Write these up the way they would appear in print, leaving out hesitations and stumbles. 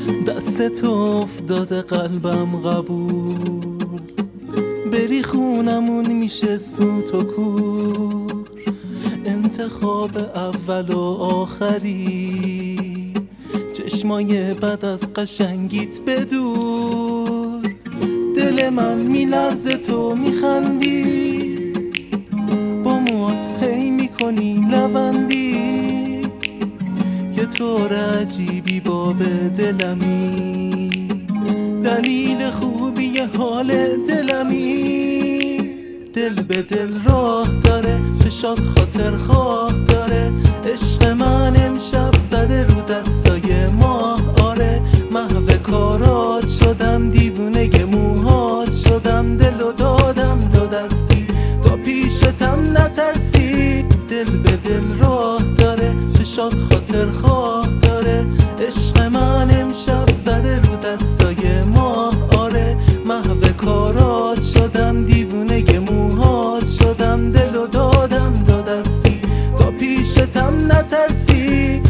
دستت افتاده قلبم قبول، بری خونمون میشه سوت و کور، انتخاب اول و آخری، چشمای بد از قشنگیت بدور، دل من میلرزه تو میخندی، با موات هی میکنی لبندی، یه طور عجیبی باب دلمی، دلیل خوبی حال دلمی، دل به دل راه داره، چشات خاطر خواه داره، عشق من امشب زده رو دستای ماه، آره محو کارات شدم، دیوونه موهات شدم، دلو دادم دو دستی تا پیشتم نترسی، دل به دل راه داره، چشات خاطر خواه داره، عشق من امشب زده رو دستای ماه، آره محو کارات شدم، دیوونه موهات شدم، دلو دادم دو دستی تا پیشتم نترسی.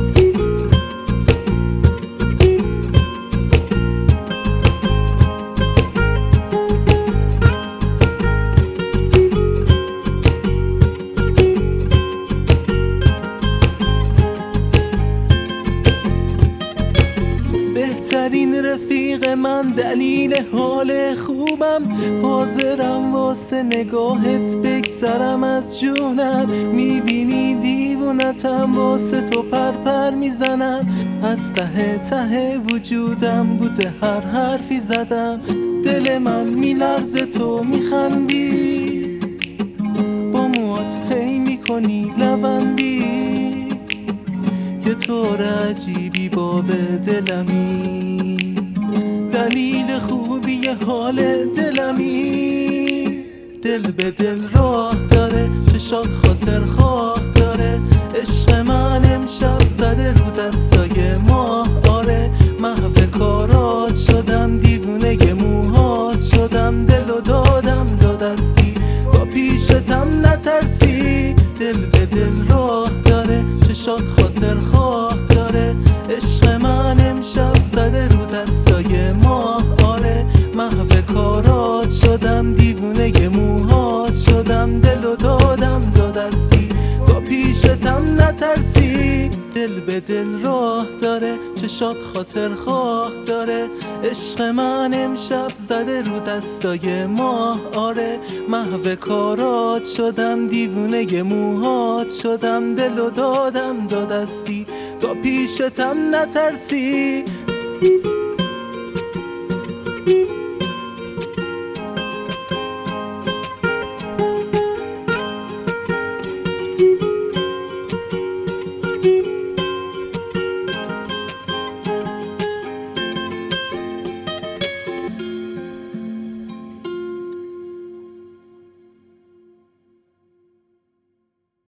بهترین رفیق من، دلیل حال خوبم، حاضرم واسه نگاهت بگذرم از جونم، میبینی دیوونتم واسه تو پر میزنم، از ته ته وجودم بوده هر حرفی زدم، دل من میلرزه تو میخندی، با موات هی میکنی لبندی، یه طور عجیبی باب دلمی، دلیل خوبی حال دلمی، دل به دل راه داره، چشات خاطر خواه داره، عشق من امشب زده رو دستای ماه، آره محو کارات شدم، دیوونه موهات شدم، دلو دادم دو دستی تا پیشتم نترسی، دل به دل راه داره، چشات خاطر خواه داره، عشق من امشب زده رو دستای ماه، آره محو کارات شدم، دیوونه موهات شدم، دلو دادم دو دستی تا پیشتم نترسی، دل به دل راه داره، چشات خاطر خواه داره، عشق من امشب زده رو دستای ماه، آره محو کارات شدم، دیوونه موهات شدم، دلو دادم دو دستی تا پیشتم نترسی.